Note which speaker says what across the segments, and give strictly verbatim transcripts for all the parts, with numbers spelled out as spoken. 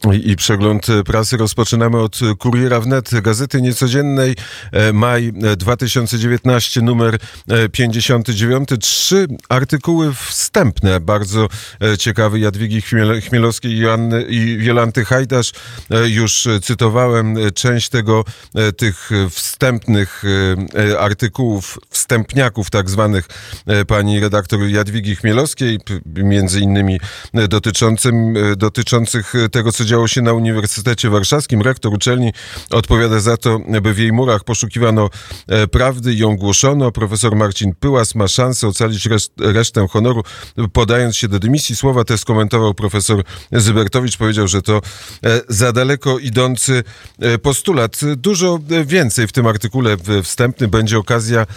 Speaker 1: I, I przegląd prasy rozpoczynamy od Kuriera wnet, Gazety Niecodziennej, maj dwa tysiące dziewiętnasty, numer pięćdziesiąty dziewiąty. Trzy artykuły wstępne, bardzo ciekawe, Jadwigi Chmiel- Chmielowskiej i, Joanny, i Jolanty Hajdasz. Już cytowałem część tego, tych wstępnych artykułów, wstępniaków tak zwanych pani redaktor Jadwigi Chmielowskiej, między innymi dotyczącym, dotyczących tego, co działo się na Uniwersytecie Warszawskim. Rektor uczelni odpowiada za to, by w jej murach poszukiwano prawdy i ją głoszono. Profesor Marcin Pyłas ma szansę ocalić reszt, resztę honoru, podając się do dymisji. Słowa te skomentował profesor Zybertowicz. Powiedział, że to za daleko idący postulat. Dużo więcej w tym artykule wstępnym. Będzie okazja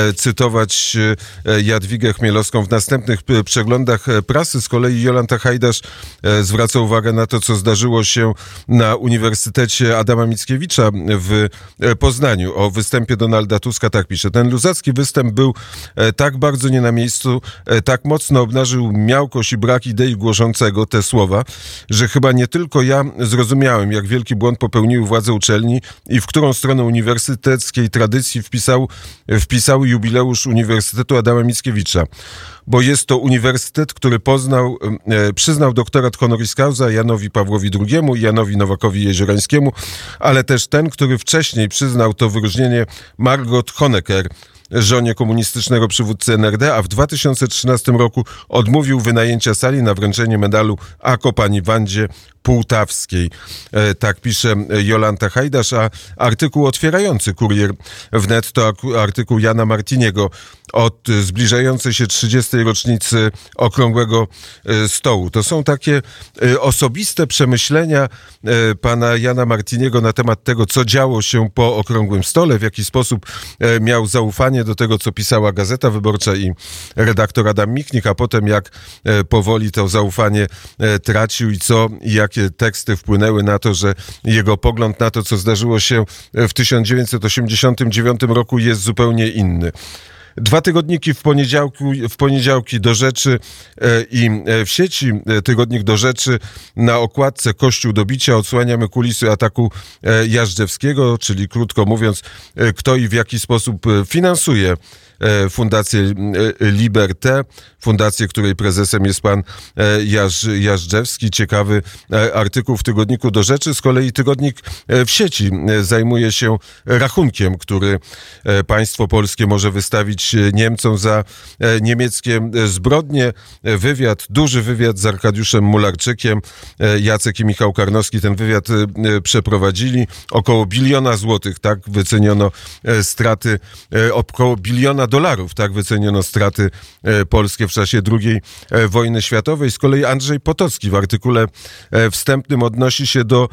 Speaker 1: cytować Jadwigę Chmielowską w następnych przeglądach prasy. Z kolei Jolanta Hajdasz zwraca uwagę na to, co zdarzyło się na Uniwersytecie Adama Mickiewicza w Poznaniu. O występie Donalda Tuska tak pisze. Ten luzacki występ był tak bardzo nie na miejscu, tak mocno obnażył miałkość i brak idei głoszącego te słowa, że chyba nie tylko ja zrozumiałem, jak wielki błąd popełniły władze uczelni i w którą stronę uniwersyteckiej tradycji wpisał, wpisał jubileusz Uniwersytetu Adama Mickiewicza. Bo jest to uniwersytet, który poznał, e, przyznał doktorat honoris causa Janowi Pawłowi drugiemu i Janowi Nowakowi Jeziorańskiemu, ale też ten, który wcześniej przyznał to wyróżnienie Margot Honecker, żonie komunistycznego przywódcy N R D, a w dwa tysiące trzynastym roku odmówił wynajęcia sali na wręczenie medalu A K O pani Wandzie Półtawskiej. E, tak pisze Jolanta Hajdasz, a artykuł otwierający Kurier wnet to artykuł Jana Martiniego od zbliżającej się trzydziestej rocznicy Okrągłego Stołu. To są takie osobiste przemyślenia pana Jana Martiniego na temat tego, co działo się po Okrągłym Stole, w jaki sposób miał zaufanie do tego, co pisała Gazeta Wyborcza i redaktor Adam Michnik, a potem jak powoli to zaufanie tracił i co i jakie teksty wpłynęły na to, że jego pogląd na to, co zdarzyło się w tysiąc dziewięćset osiemdziesiątym dziewiątym roku jest zupełnie inny. Dwa tygodniki w, poniedziałku, w poniedziałki do rzeczy e, i e, w sieci. E, tygodnik do rzeczy na okładce Kościół do bicia. Odsłaniamy kulisy ataku e, Jażdżewskiego, czyli krótko mówiąc, e, kto i w jaki sposób e, finansuje e, Fundację e, Liberté, fundację, której prezesem jest pan e, Jaż, Jażdżewski. Ciekawy e, artykuł w tygodniku do rzeczy. Z kolei tygodnik e, w sieci e, zajmuje się rachunkiem, który e, państwo polskie może wystawić Niemcom za niemieckie zbrodnie. Wywiad, duży wywiad z Arkadiuszem Mularczykiem. Jacek i Michał Karnowski ten wywiad przeprowadzili. Około biliona złotych, tak wyceniono straty, około biliona dolarów, tak wyceniono straty polskie w czasie drugiej wojny światowej. Z kolei Andrzej Potocki w artykule wstępnym odnosi się do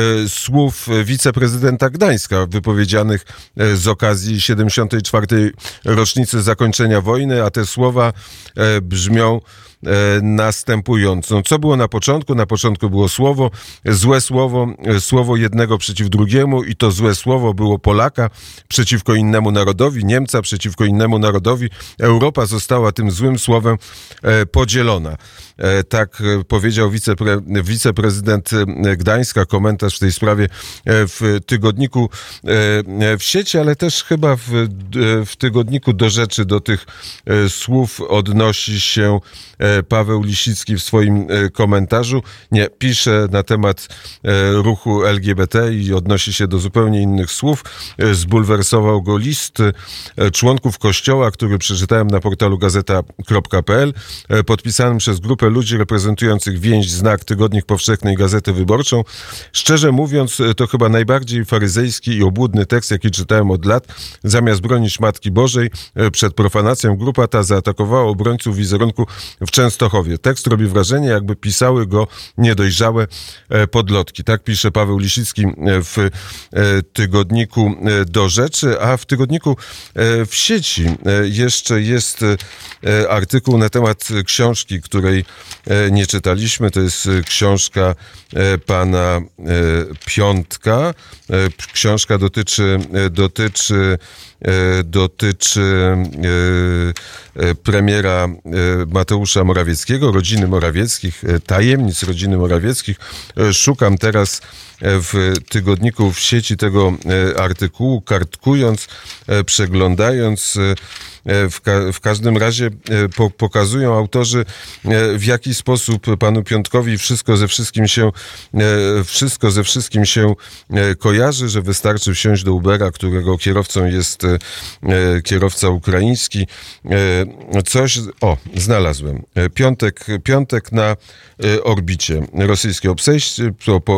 Speaker 1: słów wiceprezydenta Gdańska wypowiedzianych z okazji siedemdziesiątej czwartej rocznicy zakończenia wojny, a te słowa e, brzmią e, następująco. Co było na początku? Na początku było słowo, złe słowo, e, słowo jednego przeciw drugiemu i to złe słowo było Polaka przeciwko innemu narodowi, Niemca przeciwko innemu narodowi. Europa została tym złym słowem e, podzielona. E, tak e, powiedział wicepre, wiceprezydent Gdańska. Komentarz w tej sprawie e, w tygodniku e, w sieci, ale też chyba w, e, w tygodniku do rzeczy do tych e, słów odnosi się e, Paweł Lisicki w swoim e, komentarzu. Nie, pisze na temat e, ruchu L G B T i odnosi się do zupełnie innych słów. E, zbulwersował go list e, członków Kościoła, który przeczytałem na portalu gazeta kropka p l, e, podpisanym przez grupę ludzi reprezentujących więź Znak, Tygodnik Powszechny i Gazetę Wyborczą. Szczerze mówiąc, e, to chyba najbardziej faryzejski i obłudny tekst, jaki czytałem od lat. Zamiast bronić Matki Bożej e, przed profanacją, grupa ta zaatakowała obrońców wizerunku w Częstochowie. Tekst robi wrażenie, jakby pisały go niedojrzałe e, podlotki. Tak pisze Paweł Lisicki w e, tygodniku e, do rzeczy, a w tygodniku e, w sieci e, jeszcze jest e, artykuł na temat książki, której e, nie czytaliśmy. To jest książka e, pana e, Piątka. E, książka dotyczy, e, dotyczy dotyczy premiera Mateusza Morawieckiego, rodziny Morawieckich, tajemnic rodziny Morawieckich. Szukam teraz w tygodniku w sieci tego artykułu, kartkując, przeglądając. W, ka- w każdym razie po- pokazują autorzy, w jaki sposób panu Piątkowi wszystko ze wszystkim się wszystko ze wszystkim się kojarzy, że wystarczy wsiąść do Ubera, którego kierowcą jest kierowca ukraiński. Coś, o, znalazłem. Piątek, piątek na orbicie. Rosyjskie obsesje,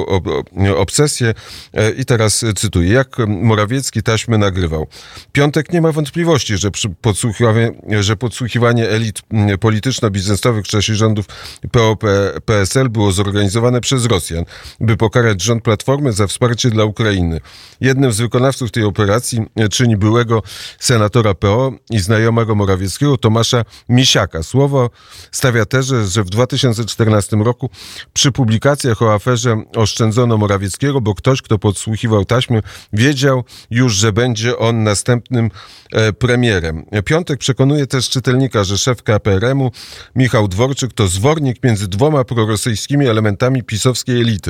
Speaker 1: obsesje. I teraz cytuję. Jak Morawiecki taśmy nagrywał. Piątek nie ma wątpliwości, że przy Podsłuchiwanie, że podsłuchiwanie elit polityczno-biznesowych w czasie rządów P O P S L było zorganizowane przez Rosjan, by pokarać rząd Platformy za wsparcie dla Ukrainy. Jednym z wykonawców tej operacji czyni byłego senatora P O i znajomego Morawieckiego Tomasza Misiaka. Słowo stawia tezę, że w dwa tysiące czternastym roku przy publikacjach o aferze oszczędzono Morawieckiego, bo ktoś, kto podsłuchiwał taśmy, wiedział już, że będzie on następnym premierem. Piątek przekonuje też czytelnika, że szef K P R M-u Michał Dworczyk to zwornik między dwoma prorosyjskimi elementami pisowskiej elity.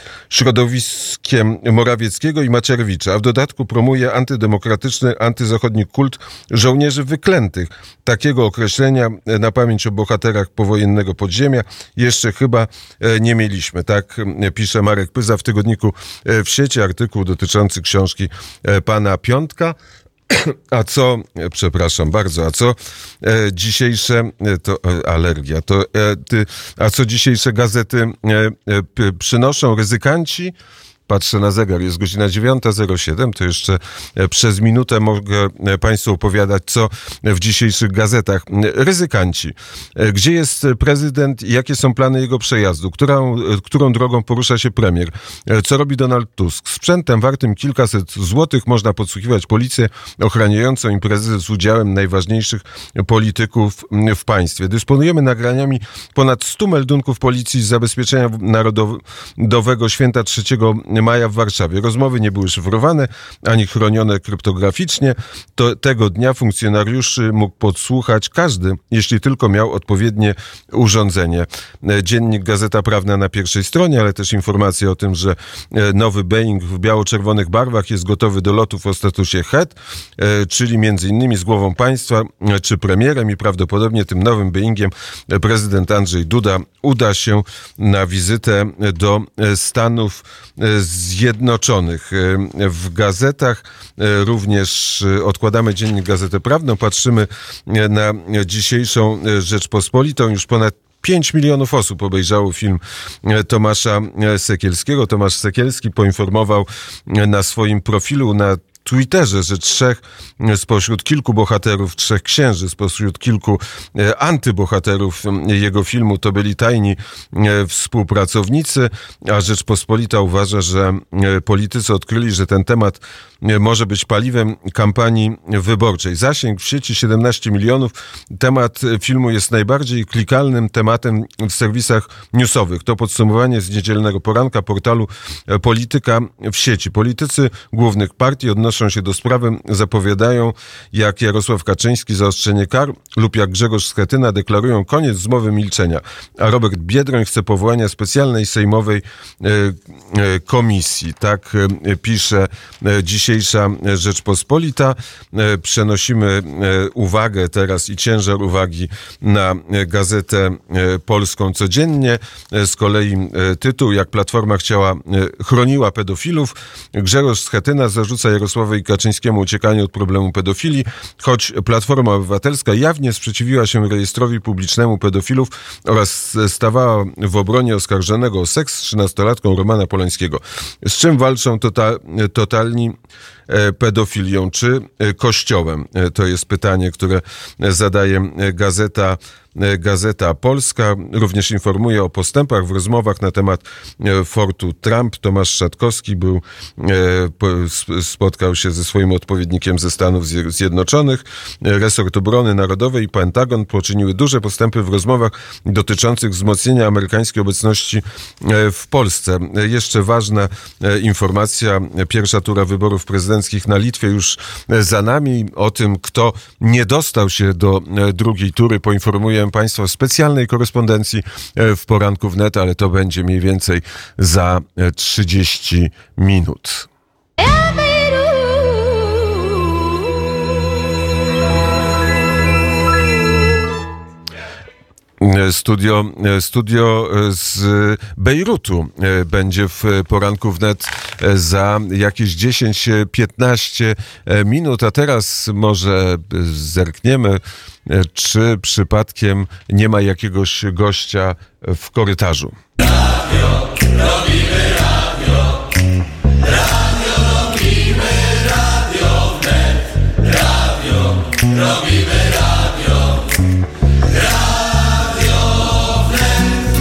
Speaker 1: Środowiskiem Morawieckiego i Macierewicza, a w dodatku promuje antydemokratyczny, antyzachodni kult żołnierzy wyklętych. Takiego określenia na pamięć o bohaterach powojennego podziemia jeszcze chyba nie mieliśmy. Tak pisze Marek Pyza w tygodniku w sieci, artykuł dotyczący książki pana Piątka. A co, przepraszam bardzo, a co e, dzisiejsze, e, to e, alergia, to, e, ty, a co dzisiejsze gazety e, e, p, przynoszą ryzykanci? Patrzę na zegar, jest godzina dziewiąta zero siedem, to jeszcze przez minutę mogę Państwu opowiadać, co w dzisiejszych gazetach. Ryzykanci. Gdzie jest prezydent i jakie są plany jego przejazdu? Którą, którą drogą porusza się premier? Co robi Donald Tusk? Sprzętem wartym kilkaset złotych można podsłuchiwać policję ochraniającą imprezy z udziałem najważniejszych polityków w państwie. Dysponujemy nagraniami ponad stu meldunków policji z zabezpieczenia Narodowego Święta trzeciego maja w Warszawie. Rozmowy nie były szyfrowane, ani chronione kryptograficznie. To tego dnia funkcjonariuszy mógł podsłuchać każdy, jeśli tylko miał odpowiednie urządzenie. Dziennik Gazeta Prawna na pierwszej stronie, ale też informacje o tym, że nowy Boeing w biało-czerwonych barwach jest gotowy do lotów o statusie H E T, czyli między innymi z głową państwa, czy premierem i prawdopodobnie tym nowym Boeingiem prezydent Andrzej Duda uda się na wizytę do Stanów Zjednoczonych. W gazetach również odkładamy dziennik Gazetę Prawną, patrzymy na dzisiejszą Rzeczpospolitą. Już ponad pięć milionów osób obejrzało film Tomasza Sekielskiego. Tomasz Sekielski poinformował na swoim profilu na Twitterze, że trzech spośród kilku bohaterów, trzech księży spośród kilku antybohaterów jego filmu to byli tajni współpracownicy, a Rzeczpospolita uważa, że politycy odkryli, że ten temat może być paliwem kampanii wyborczej. Zasięg w sieci siedemnaście milionów. Temat filmu jest najbardziej klikalnym tematem w serwisach newsowych. To podsumowanie z niedzielnego poranka portalu Polityka w sieci. Politycy głównych partii odnoszą się do sprawy, zapowiadają jak Jarosław Kaczyński zaostrzenie kar lub jak Grzegorz Schetyna deklarują koniec zmowy milczenia. A Robert Biedroń chce powołania specjalnej sejmowej e, e, komisji. Tak e, pisze e, dzisiejsza Rzeczpospolita. E, przenosimy e, uwagę teraz i ciężar uwagi na e, Gazetę e, Polską Codziennie. E, z kolei e, tytuł, jak Platforma chciała, e, chroniła pedofilów. Grzegorz Schetyna zarzuca Jarosławowi Kaczyńskiemu uciekanie od problemu pedofilii, choć Platforma Obywatelska jawnie sprzeciwiła się rejestrowi publicznemu pedofilów oraz stawała w obronie oskarżonego o seks z trzynastolatką Romana Polańskiego. Z czym walczą total, totalni pedofilią czy Kościołem? To jest pytanie, które zadaje Gazeta Gazeta Polska również informuje o postępach w rozmowach na temat fortu Trump. Tomasz Szatkowski był, spotkał się ze swoim odpowiednikiem ze Stanów Zjednoczonych. Resort Obrony Narodowej i Pentagon poczyniły duże postępy w rozmowach dotyczących wzmocnienia amerykańskiej obecności w Polsce. Jeszcze ważna informacja. Pierwsza tura wyborów prezydenckich na Litwie już za nami. O tym, kto nie dostał się do drugiej tury, poinformuję Państwa w specjalnej korespondencji w Poranku Wnet, ale to będzie mniej więcej za trzydzieści minut. Studio, studio z Bejrutu będzie w Poranku Wnet za jakieś dziesięć piętnaście minut, a teraz może zerkniemy, czy przypadkiem nie ma jakiegoś gościa w korytarzu. Radio, robimy radio, radio, robimy radio wnet, radio, robimy radio, radio wnet.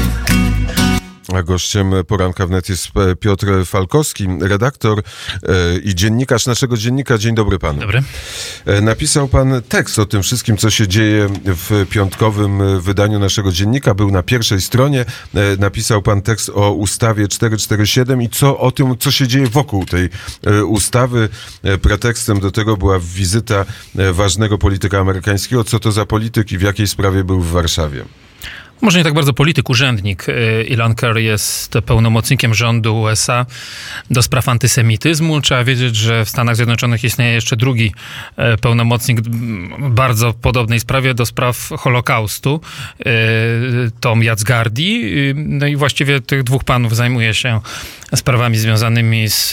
Speaker 1: A gościem Poranka Wnet jest Piotr Falkowski, redaktor i dziennikarz naszego dziennika. Dzień dobry panu.
Speaker 2: Dobry.
Speaker 1: Napisał pan tekst o tym wszystkim, co się dzieje w piątkowym wydaniu naszego dziennika. Był na pierwszej stronie. Napisał pan tekst o ustawie czterysta czterdzieści siedem i co o tym, co się dzieje wokół tej ustawy. Pretekstem do tego była wizyta ważnego polityka amerykańskiego. Co to za polityk i w jakiej sprawie był w Warszawie?
Speaker 2: Może nie tak bardzo polityk, urzędnik. Ilan Kerry jest pełnomocnikiem rządu U S A do spraw antysemityzmu. Trzeba wiedzieć, że w Stanach Zjednoczonych istnieje jeszcze drugi pełnomocnik w bardzo podobnej sprawie do spraw Holokaustu, Tom Jacgardi. No i właściwie tych dwóch panów zajmuje się sprawami związanymi z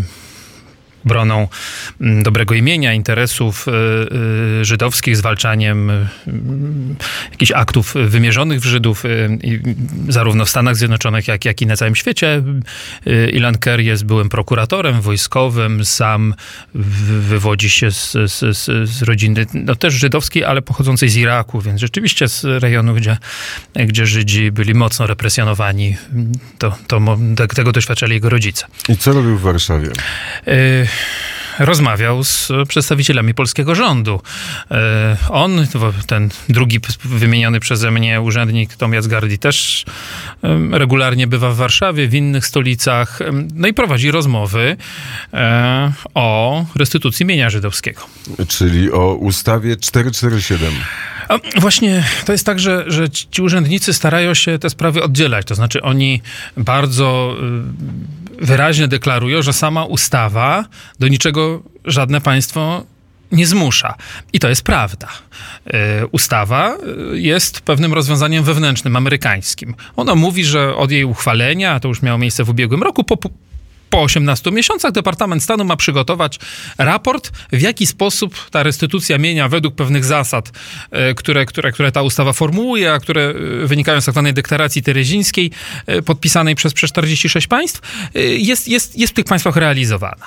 Speaker 2: obroną dobrego imienia, interesów żydowskich, zwalczaniem jakichś aktów wymierzonych w Żydów, zarówno w Stanach Zjednoczonych, jak, jak i na całym świecie. Ilan Kerry jest byłym prokuratorem wojskowym, sam wywodzi się z, z, z, z rodziny, no też żydowskiej, ale pochodzącej z Iraku, więc rzeczywiście z rejonu, gdzie, gdzie Żydzi byli mocno represjonowani. To, to, tego doświadczali jego rodzice.
Speaker 1: I co robił w Warszawie?
Speaker 2: Y- Rozmawiał z przedstawicielami polskiego rządu. On, ten drugi wymieniony przeze mnie urzędnik Tom Jacgardi, też regularnie bywa w Warszawie, w innych stolicach, no i prowadzi rozmowy o restytucji mienia żydowskiego.
Speaker 1: Czyli o ustawie czterysta czterdzieści siedem.
Speaker 2: A właśnie to jest tak, że, że ci urzędnicy starają się te sprawy oddzielać. To znaczy oni bardzo wyraźnie deklarują, że sama ustawa do niczego żadne państwo nie zmusza. I to jest prawda. Yy, ustawa jest pewnym rozwiązaniem wewnętrznym, amerykańskim. Ona mówi, że od jej uchwalenia, a to już miało miejsce w ubiegłym roku, po Po osiemnastu miesiącach Departament Stanu ma przygotować raport, w jaki sposób ta restytucja mienia według pewnych zasad, które, które, które ta ustawa formułuje, a które wynikają z tak zwanej deklaracji terezińskiej, podpisanej przez, przez czterdzieści sześć państw, jest, jest, jest w tych państwach realizowana.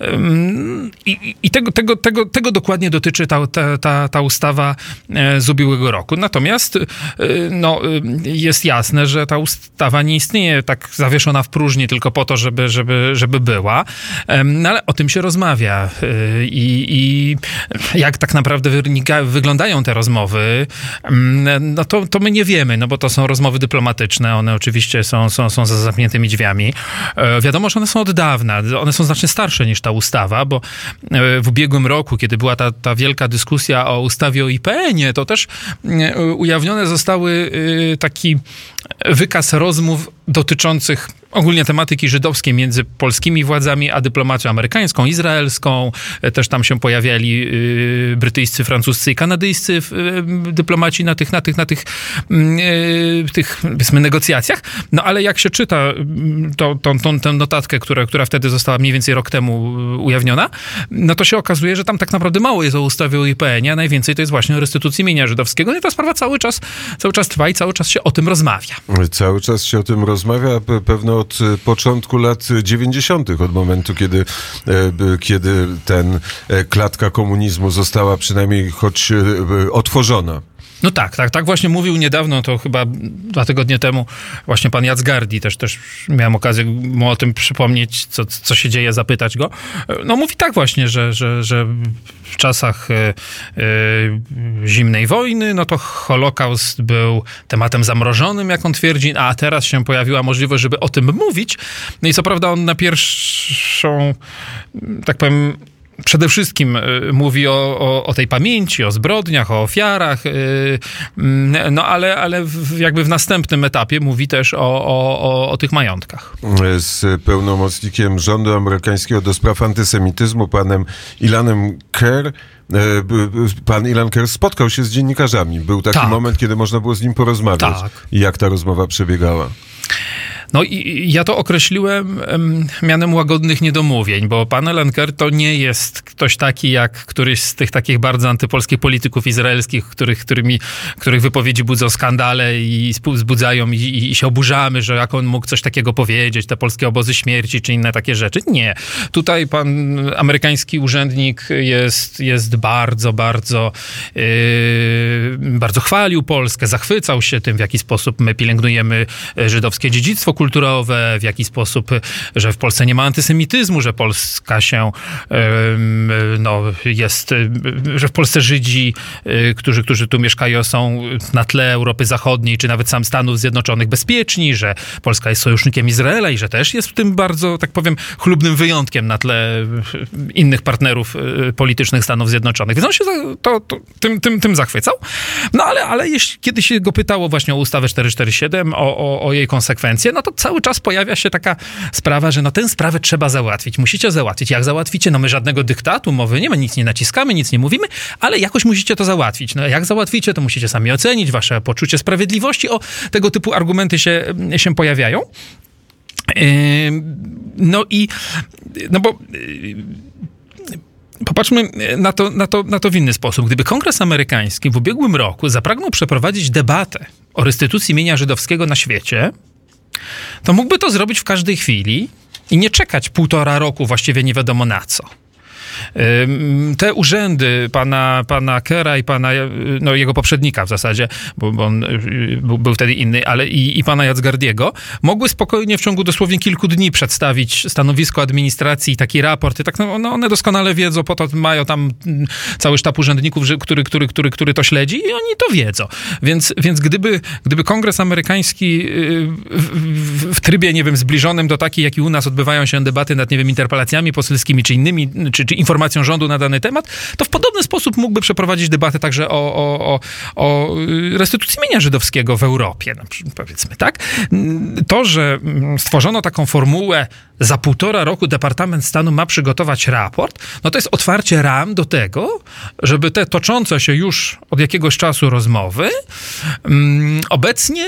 Speaker 2: I, i tego, tego, tego, tego dokładnie dotyczy ta, ta, ta, ta ustawa z ubiegłego roku. Natomiast no, jest jasne, że ta ustawa nie istnieje tak zawieszona w próżni tylko po to, żeby, żeby żeby była, no ale o tym się rozmawia i, i jak tak naprawdę wynika, wyglądają te rozmowy, no to, to my nie wiemy, no bo to są rozmowy dyplomatyczne, one oczywiście są, są, są za zamkniętymi drzwiami. Wiadomo, że one są od dawna, one są znacznie starsze niż ta ustawa, bo w ubiegłym roku, kiedy była ta, ta wielka dyskusja o ustawie o I P N-ie, to też ujawnione zostały taki wykaz rozmów dotyczących ogólnie tematyki żydowskiej między polskimi władzami a dyplomacją amerykańską, izraelską. Też tam się pojawiali y, brytyjscy, francuscy i kanadyjscy y, dyplomaci na tych, na tych, na tych, y, tych powiedzmy, negocjacjach. No ale jak się czyta to, tą, tą, tę notatkę, która, która wtedy została mniej więcej rok temu ujawniona, no to się okazuje, że tam tak naprawdę mało jest o ustawie o I P N-ie, a najwięcej to jest właśnie o restytucji mienia żydowskiego. No i ta sprawa cały czas, cały czas trwa i cały czas się o tym rozmawia.
Speaker 1: Cały czas się o tym rozmawia, pewno od początku lat dziewięćdziesiątych, od momentu, kiedy, kiedy ten klatka komunizmu została przynajmniej choć otworzona.
Speaker 2: No tak, tak, tak właśnie mówił niedawno, to chyba dwa tygodnie temu właśnie pan Jacgardi, też, też miałem okazję mu o tym przypomnieć, co, co się dzieje, zapytać go. No mówi tak właśnie, że, że, że w czasach y, y, zimnej wojny, no to Holokaust był tematem zamrożonym, jak on twierdzi, a teraz się pojawiła możliwość, żeby o tym mówić. No i co prawda on na pierwszą, tak powiem, przede wszystkim mówi o, o, o tej pamięci, o zbrodniach, o ofiarach, no ale, ale w, jakby w następnym etapie mówi też o, o, o, o tych majątkach.
Speaker 1: Z pełnomocnikiem rządu amerykańskiego do spraw antysemityzmu, panem Ilanem Kerr, pan Ilan Kerr spotkał się z dziennikarzami. Był taki tak. moment, kiedy można było z nim porozmawiać. Tak. I jak ta rozmowa przebiegała?
Speaker 2: No i ja to określiłem um, mianem łagodnych niedomówień, bo pan Ilan Kerr to nie jest ktoś taki jak któryś z tych takich bardzo antypolskich polityków izraelskich, których, którymi, których wypowiedzi budzą skandale i wzbudzają i, i, i się oburzamy, że jak on mógł coś takiego powiedzieć, te polskie obozy śmierci czy inne takie rzeczy. Nie. Tutaj pan amerykański urzędnik jest, jest bardzo, bardzo yy, bardzo chwalił Polskę, zachwycał się tym, w jaki sposób my pielęgnujemy żydowskie dziedzictwo kulturowe, w jaki sposób, że w Polsce nie ma antysemityzmu, że Polska się no, jest, że w Polsce Żydzi, którzy, którzy tu mieszkają, są na tle Europy Zachodniej, czy nawet sam Stanów Zjednoczonych bezpieczni, że Polska jest sojusznikiem Izraela i że też jest w tym bardzo, tak powiem, chlubnym wyjątkiem na tle innych partnerów politycznych Stanów Zjednoczonych. Więc on się to, to, tym, tym, tym zachwycał. No ale, ale jeśli, kiedy się go pytało właśnie o ustawę czterysta czterdzieści siedem, o, o, o jej konsekwencje, no to cały czas pojawia się taka sprawa, że no tę sprawę trzeba załatwić. Musicie załatwić. Jak załatwicie? No my żadnego dyktatu, mowy nie ma, nic nie naciskamy, nic nie mówimy, ale jakoś musicie to załatwić. No jak załatwicie, to musicie sami ocenić wasze poczucie sprawiedliwości. O, tego typu argumenty się, się pojawiają. Yy, no i no bo yy, popatrzmy na to, na, to, na to w inny sposób. Gdyby Kongres Amerykański w ubiegłym roku zapragnął przeprowadzić debatę o restytucji mienia żydowskiego na świecie, to mógłby to zrobić w każdej chwili i nie czekać półtora roku właściwie nie wiadomo na co. Te urzędy pana, pana Kerra i pana, no jego poprzednika w zasadzie, bo, bo on był, był wtedy inny, ale i, i pana Jacgardiego, mogły spokojnie w ciągu dosłownie kilku dni przedstawić stanowisko administracji i taki raport. I tak, no, no one doskonale wiedzą, po to mają tam cały sztab urzędników, który, który, który, który to śledzi i oni to wiedzą. Więc, więc gdyby, gdyby Kongres Amerykański w, w, w trybie, nie wiem, zbliżonym do takiej, jak i u nas odbywają się debaty nad, nie wiem, interpelacjami poselskimi czy innymi, czy, czy informacją rządu na dany temat, to w podobny sposób mógłby przeprowadzić debatę także o, o, o, o restytucji mienia żydowskiego w Europie, no, powiedzmy, tak? To, że stworzono taką formułę, za półtora roku Departament Stanu ma przygotować raport, no to jest otwarcie ram do tego, żeby te toczące się już od jakiegoś czasu rozmowy um, obecnie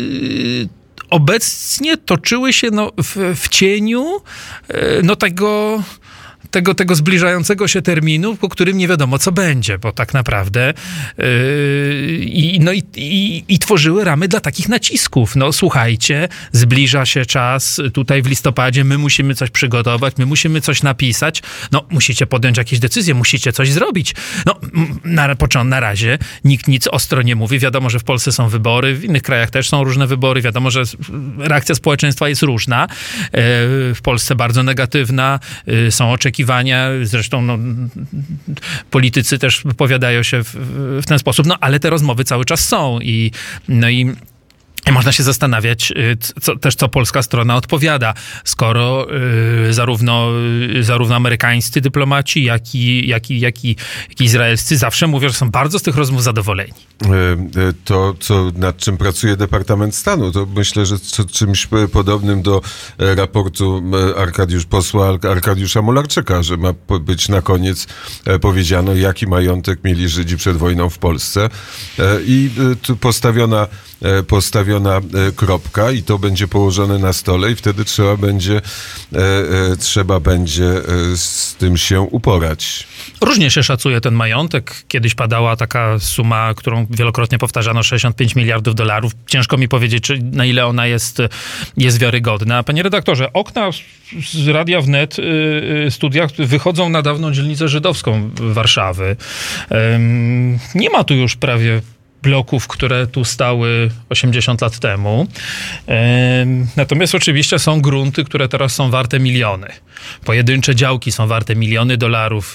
Speaker 2: obecnie toczyły się no, w, w cieniu no tego Tego, tego zbliżającego się terminu, po którym nie wiadomo, co będzie, bo tak naprawdę yy, i, no i, i, i tworzyły ramy dla takich nacisków. No słuchajcie, zbliża się czas, tutaj w listopadzie my musimy coś przygotować, my musimy coś napisać, no musicie podjąć jakieś decyzje, musicie coś zrobić. No na, na razie nikt nic ostro nie mówi, wiadomo, że w Polsce są wybory, w innych krajach też są różne wybory, wiadomo, że reakcja społeczeństwa jest różna, yy, w Polsce bardzo negatywna, yy, są oczekiwania, zresztą no, politycy też wypowiadają się w, w ten sposób, no ale te rozmowy cały czas są i no i można się zastanawiać co, też, co polska strona odpowiada, skoro y, zarówno, y, zarówno amerykańscy dyplomaci, jak i, jak, i, jak, i, jak i izraelscy zawsze mówią, że są bardzo z tych rozmów zadowoleni.
Speaker 1: To, co, nad czym pracuje Departament Stanu, to myślę, że to czymś podobnym do raportu Arkadiusz, posła Arkadiusza Mularczyka, że ma być na koniec powiedziano, jaki majątek mieli Żydzi przed wojną w Polsce. I tu postawiona postawiona kropka i to będzie położone na stole i wtedy trzeba będzie trzeba będzie z tym się uporać.
Speaker 2: Różnie się szacuje ten majątek. Kiedyś padała taka suma, którą wielokrotnie powtarzano, sześćdziesiąt pięć miliardów dolarów. Ciężko mi powiedzieć, czy, na ile ona jest, jest wiarygodna. Panie redaktorze, okna z Radia Wnet y, studiach wychodzą na dawną dzielnicę żydowską Warszawy. Ym, nie ma tu już prawie bloków, które tu stały osiemdziesiąt lat temu. Natomiast oczywiście są grunty, które teraz są warte miliony. Pojedyncze działki są warte miliony dolarów.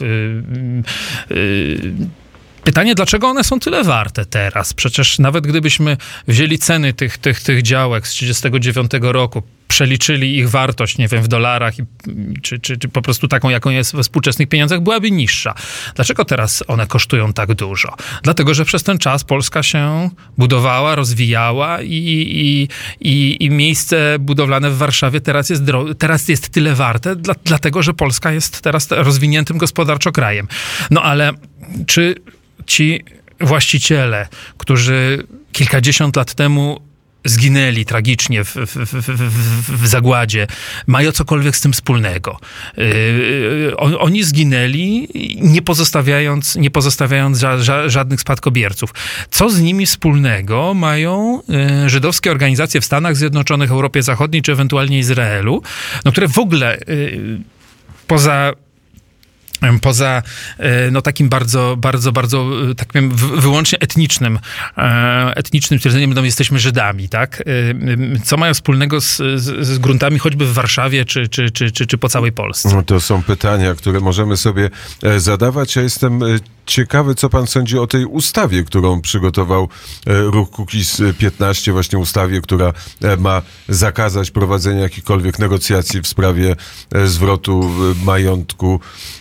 Speaker 2: Pytanie, dlaczego one są tyle warte teraz? Przecież nawet gdybyśmy wzięli ceny tych, tych, tych działek z tysiąc dziewięćset trzydziestego dziewiątego roku, przeliczyli ich wartość, nie wiem, w dolarach, i, czy, czy, czy po prostu taką, jaką jest we współczesnych pieniądzach, byłaby niższa. Dlaczego teraz one kosztują tak dużo? Dlatego, że przez ten czas Polska się budowała, rozwijała i, i, i, i miejsce budowlane w Warszawie teraz jest, dro- teraz jest tyle warte, dla, dlatego, że Polska jest teraz rozwiniętym gospodarczo krajem. No ale czy ci właściciele, którzy kilkadziesiąt lat temu zginęli tragicznie w, w, w, w, w zagładzie, mają cokolwiek z tym wspólnego? Yy, on, oni zginęli, nie pozostawiając, nie pozostawiając ża, ża, żadnych spadkobierców. Co z nimi wspólnego mają yy, żydowskie organizacje w Stanach Zjednoczonych, Europie Zachodniej, czy ewentualnie Izraelu, no, które w ogóle yy, poza poza no, takim bardzo, bardzo, bardzo tak powiem, wyłącznie etnicznym, etnicznym twierdzeniem, no, jesteśmy Żydami, tak? Co mają wspólnego z, z, z gruntami choćby w Warszawie, czy, czy, czy, czy, czy po całej Polsce?
Speaker 1: No to są pytania, które możemy sobie zadawać. Ja jestem ciekawy, co pan sądzi o tej ustawie, którą przygotował ruch Kukiz piętnaście, właśnie ustawie, która ma zakazać prowadzenia jakichkolwiek negocjacji w sprawie zwrotu majątku,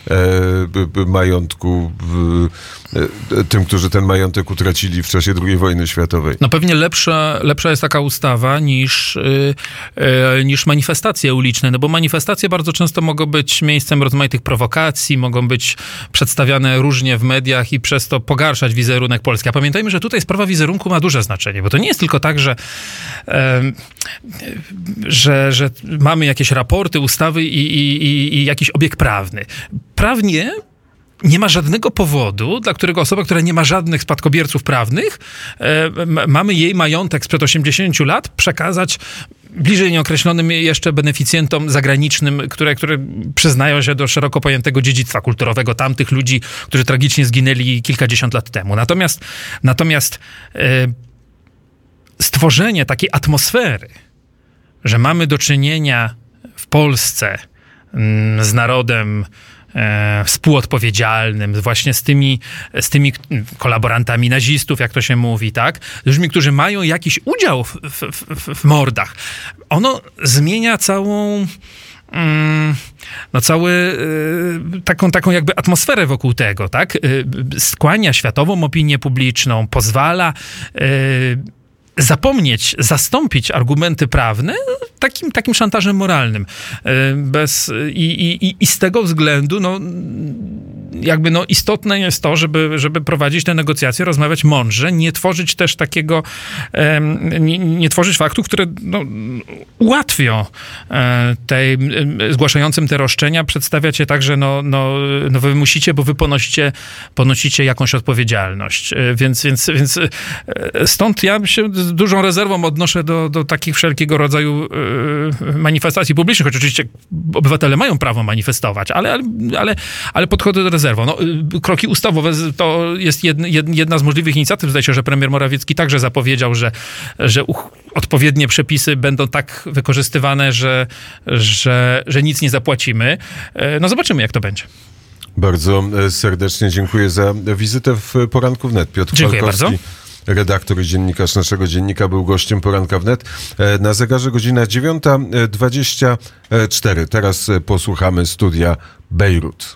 Speaker 1: majątku tym, którzy ten majątek utracili w czasie drugiej wojny światowej.
Speaker 2: No pewnie lepsza, lepsza jest taka ustawa niż, yy, niż manifestacje uliczne, no bo manifestacje bardzo często mogą być miejscem rozmaitych prowokacji, mogą być przedstawiane różnie w mediach i przez to pogarszać wizerunek Polski. A pamiętajmy, że tutaj sprawa wizerunku ma duże znaczenie, bo to nie jest tylko tak, że, yy, że, że mamy jakieś raporty, ustawy i, i, i, i jakiś obieg prawny. Prawnie nie ma żadnego powodu, dla którego osoba, która nie ma żadnych spadkobierców prawnych, e, m- mamy jej majątek sprzed osiemdziesięciu lat przekazać bliżej nieokreślonym jeszcze beneficjentom zagranicznym, które, które przyznają się do szeroko pojętego dziedzictwa kulturowego tamtych ludzi, którzy tragicznie zginęli kilkadziesiąt lat temu. Natomiast, natomiast e, stworzenie takiej atmosfery, że mamy do czynienia w Polsce mm, z narodem E, współodpowiedzialnym, właśnie z tymi, z tymi kolaborantami nazistów, jak to się mówi, tak? Ludźmi, którzy mają jakiś udział w, w, w, w mordach. Ono zmienia całą mm, no cały, y, taką, taką jakby atmosferę wokół tego, tak? Y, skłania światową opinię publiczną, pozwala y, zapomnieć, zastąpić argumenty prawne takim, takim szantażem moralnym. Bez, i, i, I z tego względu no, jakby no, istotne jest to, żeby, żeby prowadzić te negocjacje, rozmawiać mądrze, nie tworzyć też takiego, nie, nie tworzyć faktów, które no, ułatwią tej, zgłaszającym te roszczenia, przedstawiać je tak, że no, no, no wy musicie, bo wy ponosicie, ponosicie jakąś odpowiedzialność. Więc, więc, więc stąd ja się z dużą rezerwą odnoszę do, do takich wszelkiego rodzaju y, manifestacji publicznych, choć oczywiście obywatele mają prawo manifestować, ale, ale, ale, ale podchodzę do rezerwą. No, y, kroki ustawowe to jest jedna, jedna z możliwych inicjatyw. Zdaje się, że premier Morawiecki także zapowiedział, że, że uch, odpowiednie przepisy będą tak wykorzystywane, że, że, że nic nie zapłacimy. No zobaczymy, jak to będzie.
Speaker 1: Bardzo serdecznie dziękuję za wizytę w Poranku Wnet. Piotr
Speaker 2: Dziękuję
Speaker 1: Falkowski,
Speaker 2: bardzo.
Speaker 1: Redaktor i dziennikarz naszego dziennika, był gościem Poranka Wnet. Na zegarze godzina dziewiąta dwadzieścia cztery. Teraz posłuchamy studia Bejrut.